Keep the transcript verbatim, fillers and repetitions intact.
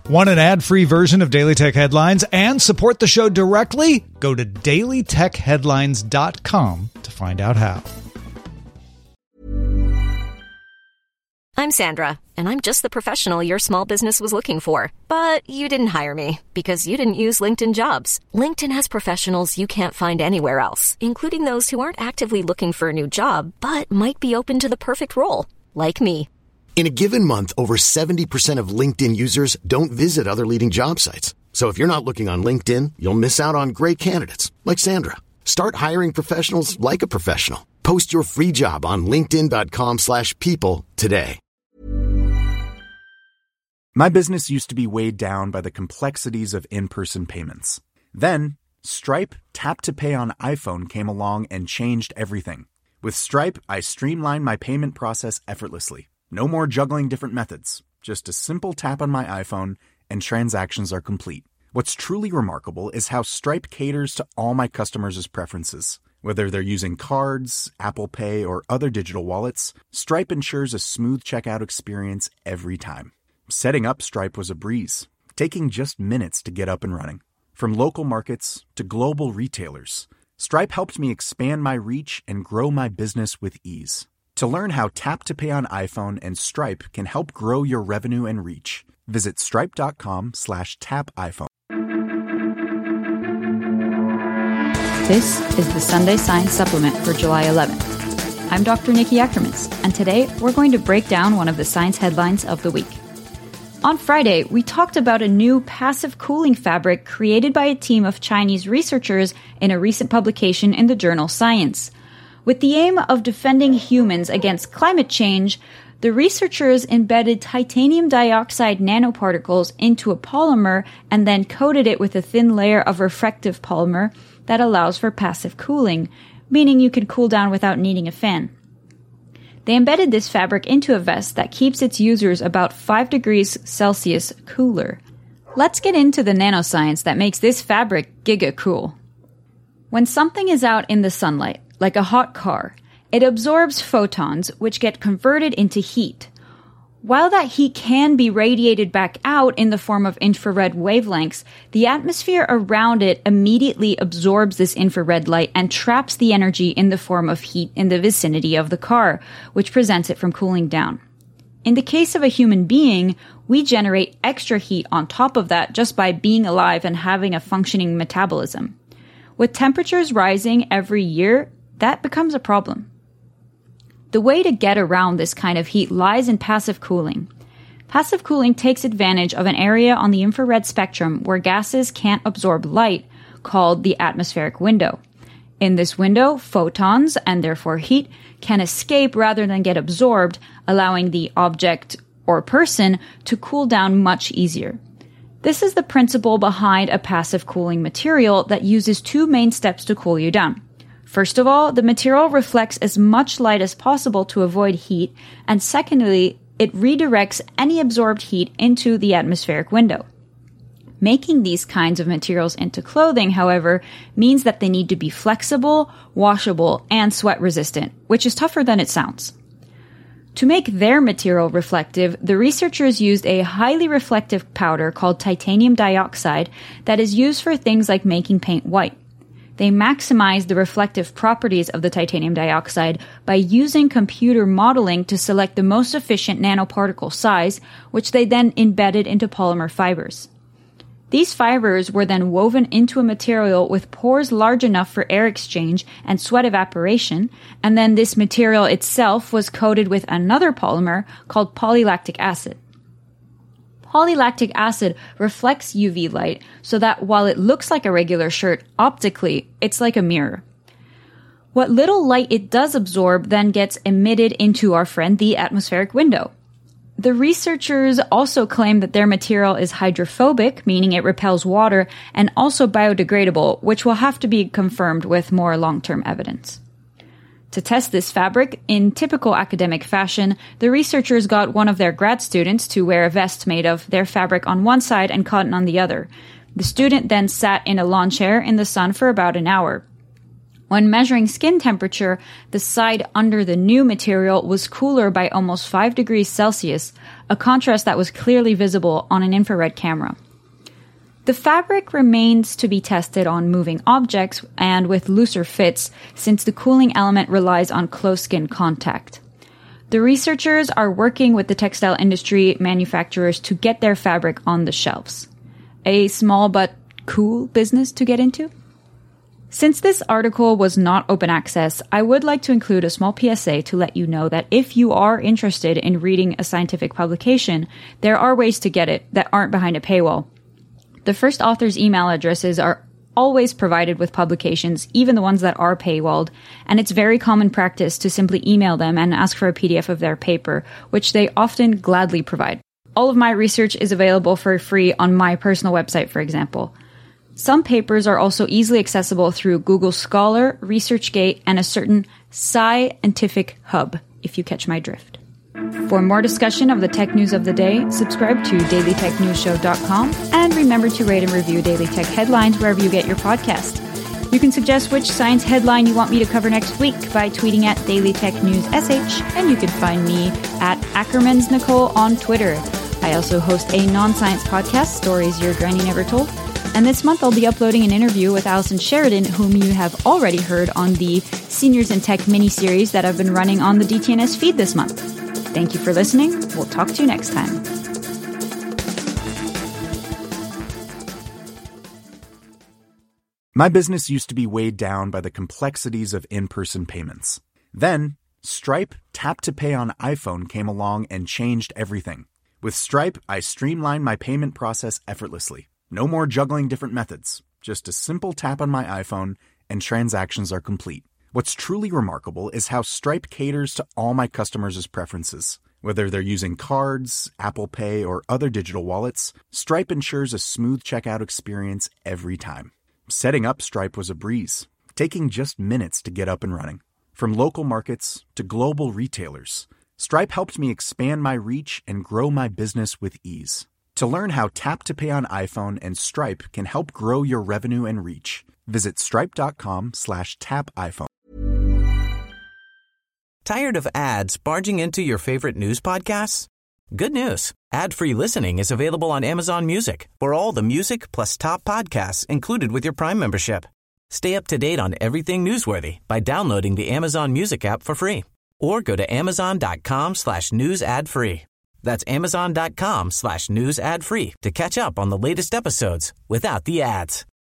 Want an ad-free version of Daily Tech Headlines and support the show directly? Go to daily tech headlines dot com to find out how. I'm Sandra, and I'm just the professional your small business was looking for. But you didn't hire me because you didn't use LinkedIn Jobs. LinkedIn has professionals you can't find anywhere else, including those who aren't actively looking for a new job, but might be open to the perfect role, like me. In a given month, over seventy percent of LinkedIn users don't visit other leading job sites. So if you're not looking on LinkedIn, you'll miss out on great candidates like Sandra. Start hiring professionals like a professional. Post your free job on linkedin dot com slash people today. My business used to be weighed down by the complexities of in-person payments. Then, Stripe Tap to Pay on iPhone came along and changed everything. With Stripe, I streamlined my payment process effortlessly. No more juggling different methods. Just a simple tap on my iPhone and transactions are complete. What's truly remarkable is how Stripe caters to all my customers' preferences. Whether they're using cards, Apple Pay, or other digital wallets, Stripe ensures a smooth checkout experience every time. Setting up Stripe was a breeze, taking just minutes to get up and running. From local markets to global retailers, Stripe helped me expand my reach and grow my business with ease. To learn how Tap to Pay on iPhone and Stripe can help grow your revenue and reach, visit stripe.com slash tap iPhone. This is the Sunday Science Supplement for July eleventh. I'm Doctor Nikki Ackermans, and today we're going to break down one of the science headlines of the week. On Friday, we talked about a new passive cooling fabric created by a team of Chinese researchers in a recent publication in the journal Science. With the aim of defending humans against climate change, the researchers embedded titanium dioxide nanoparticles into a polymer and then coated it with a thin layer of refractive polymer that allows for passive cooling, meaning you can cool down without needing a fan. They embedded this fabric into a vest that keeps its users about five degrees Celsius cooler. Let's get into the nanoscience that makes this fabric giga cool. When something is out in the sunlight, like a hot car, it absorbs photons, which get converted into heat. While that heat can be radiated back out in the form of infrared wavelengths, the atmosphere around it immediately absorbs this infrared light and traps the energy in the form of heat in the vicinity of the car, which prevents it from cooling down. In the case of a human being, we generate extra heat on top of that just by being alive and having a functioning metabolism. With temperatures rising every year, that becomes a problem. The way to get around this kind of heat lies in passive cooling. Passive cooling takes advantage of an area on the infrared spectrum where gases can't absorb light, called the atmospheric window. In this window, photons, and therefore heat, can escape rather than get absorbed, allowing the object or person to cool down much easier. This is the principle behind a passive cooling material that uses two main steps to cool you down. First of all, the material reflects as much light as possible to avoid heat, and secondly, it redirects any absorbed heat into the atmospheric window. Making these kinds of materials into clothing, however, means that they need to be flexible, washable, and sweat resistant, which is tougher than it sounds. To make their material reflective, the researchers used a highly reflective powder called titanium dioxide that is used for things like making paint white. They maximized the reflective properties of the titanium dioxide by using computer modeling to select the most efficient nanoparticle size, which they then embedded into polymer fibers. These fibers were then woven into a material with pores large enough for air exchange and sweat evaporation, and then this material itself was coated with another polymer called polylactic acid. Polylactic acid reflects U V light so that while it looks like a regular shirt, optically, it's like a mirror. What little light it does absorb then gets emitted into our friend the atmospheric window. The researchers also claim that their material is hydrophobic, meaning it repels water, and also biodegradable, which will have to be confirmed with more long-term evidence. To test this fabric, in typical academic fashion, the researchers got one of their grad students to wear a vest made of their fabric on one side and cotton on the other. The student then sat in a lawn chair in the sun for about an hour. When measuring skin temperature, the side under the new material was cooler by almost five degrees Celsius, a contrast that was clearly visible on an infrared camera. The fabric remains to be tested on moving objects and with looser fits, since the cooling element relies on close skin contact. The researchers are working with the textile industry manufacturers to get their fabric on the shelves. A small but cool business to get into? Since this article was not open access, I would like to include a small P S A to let you know that if you are interested in reading a scientific publication, there are ways to get it that aren't behind a paywall. The first author's email addresses are always provided with publications, even the ones that are paywalled, and it's very common practice to simply email them and ask for a P D F of their paper, which they often gladly provide. All of my research is available for free on my personal website, for example. Some papers are also easily accessible through Google Scholar, ResearchGate, and a certain scientific hub, if you catch my drift. For more discussion of the tech news of the day, subscribe to daily tech news show dot com and remember to rate and review Daily Tech Headlines wherever you get your podcast. You can suggest which science headline you want me to cover next week by tweeting at Daily Tech News S H, and you can find me at Ackermans Nicole on Twitter. I also host a non-science podcast, Stories Your Granny Never Told. And this month I'll be uploading an interview with Allison Sheridan, whom you have already heard on the Seniors in Tech mini-series that I've been running on the D T N S feed this month. Thank you for listening. We'll talk to you next time. My business used to be weighed down by the complexities of in-person payments. Then, Stripe Tap to Pay on iPhone came along and changed everything. With Stripe, I streamlined my payment process effortlessly. No more juggling different methods. Just a simple tap on my iPhone and transactions are complete. What's truly remarkable is how Stripe caters to all my customers' preferences. Whether they're using cards, Apple Pay, or other digital wallets, Stripe ensures a smooth checkout experience every time. Setting up Stripe was a breeze, taking just minutes to get up and running. From local markets to global retailers, Stripe helped me expand my reach and grow my business with ease. To learn how Tap to Pay on iPhone and Stripe can help grow your revenue and reach, visit stripe.com slash tap iPhone. Tired of ads barging into your favorite news podcasts? Good news. Ad-free listening is available on Amazon Music for all the music plus top podcasts included with your Prime membership. Stay up to date on everything newsworthy by downloading the Amazon Music app for free or go to amazon.com slash news ad free. That's amazon.com slash news ad free to catch up on the latest episodes without the ads.